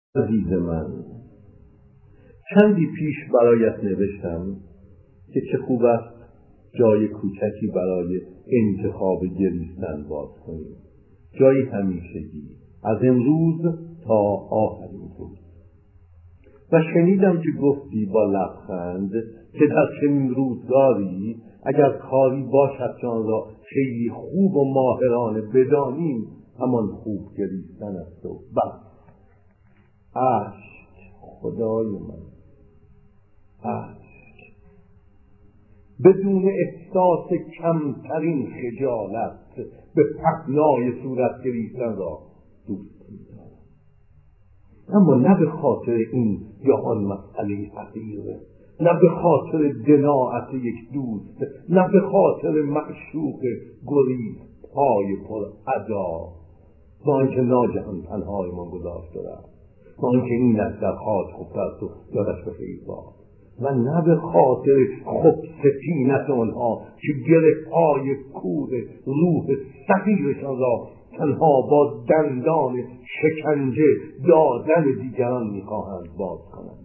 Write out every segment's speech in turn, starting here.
عزیز من، چندی پیش برایت نوشتم که چه خوب است جای کوچکی برای انتخاب گریستن باز کنیم، جایی همیشگی از امروز تا آخرین روز. و شنیدم که گفتی با لبخند که در چنین روزگاری اگر کاری باشد که آن را خیلی خوب و ماهرانه بدانیم همان خوب گریستن است. و بس اشک، خدای من، اشک بدون احساس کمترین خجالت به پهنای صورت گریستن را دوست می‌دارم، اما نه به خاطر این یا آن مسئله حقیر، نه به خاطر دناعت یک دوست، نه به خاطر معشوق گریز پای پر ادا، با اینکه ناگهان تنهایمان گذاشته رفت، با اینکه اینک در خاک خفته است و یادش به خیر باد، و نه به خاطر خبثتینت آنها که گره‌های کور روح صغیرشان را تنها با دندان شکنجه دادن دیگران می‌خواهند باز کنند.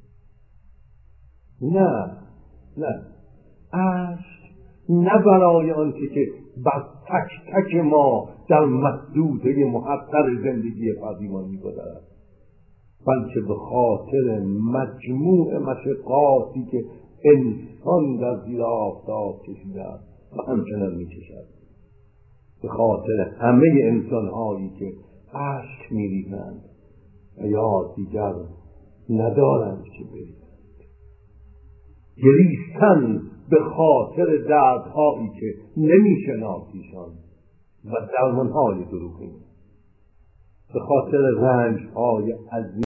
نه عشق نه برای آنکه که بر تک تک ما در محدوده محقر زندگی فردیمان می‌گذرد، بلکه به خاطر مجموع مشقاتی که انسان در زیر آفتاب کشیده است و همچنان می‌کشد، به خاطر همه انسان‌هایی که اشک می‌ریزند و یا دیگر ندارند که بریزند. گریستن به خاطر دردهایی که نمی‌شناسیشان و درمان‌های دروغین، به خاطر رنج‌های عظیم